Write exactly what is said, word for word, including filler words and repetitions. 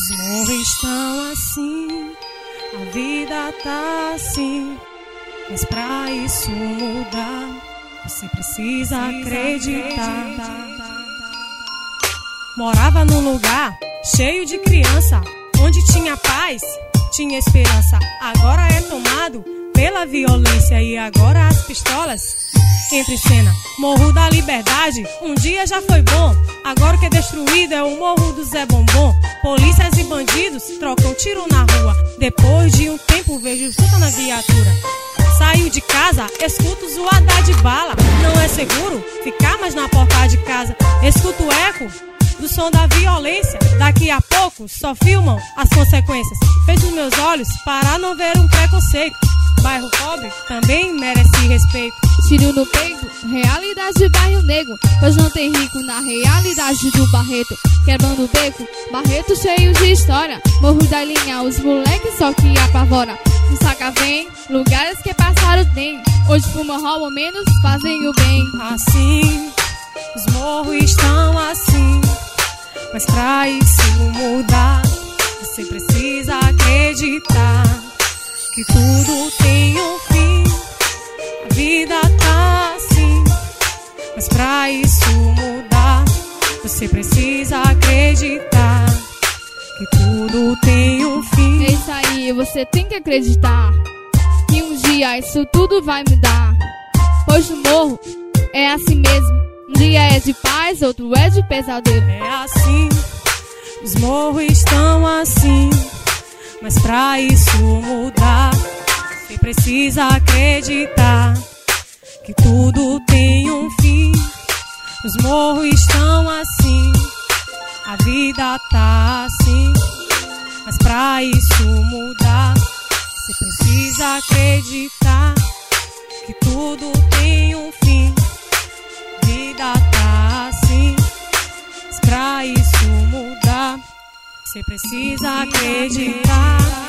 Os morros estão assim, a vida tá assim, mas pra isso mudar, você precisa acreditar. Morava num lugar cheio de criança, onde tinha paz, tinha esperança. Agora é tomado pela violência e agora as pistolas entram em cena. Morro da Liberdade, um dia já foi bom, agora o que é destruído é o Morro do Zé Bombom. Polícias e bandidos trocam tiro na rua, depois de um tempo vejo suta na viatura. Saio de casa, escuto zoada de bala, não é seguro ficar mais na porta de casa. Escuto o eco do som da violência, daqui a pouco só filmam as consequências. Fecho os meus olhos para não ver um preconceito. Bairro pobre também merece respeito. Tiro no peito, realidade de bairro negro, pois não tem rico na realidade do Barreto. Quebrando o beco, Barreto cheio de história, Morro da Linha, os moleques só que apavora. No saca vem, lugares que passaram tem, hoje fuma, roubam menos, fazem o bem. Assim, os morros estão assim, mas pra isso mudar, você precisa acreditar que tudo tem um fim. A vida tá assim, mas pra isso mudar, você precisa acreditar que tudo tem um fim. É isso aí, você tem que acreditar que um dia isso tudo vai mudar. Pois o morro é assim mesmo, um dia é de paz, outro é de pesadelo. É assim, os morros estão assim, mas pra isso mudar, você precisa acreditar que tudo tem um fim. Os morros estão assim, a vida tá assim, mas pra isso mudar, você precisa acreditar que tudo tem um fim. A vida tá assim, mas pra isso mudar, você precisa acreditar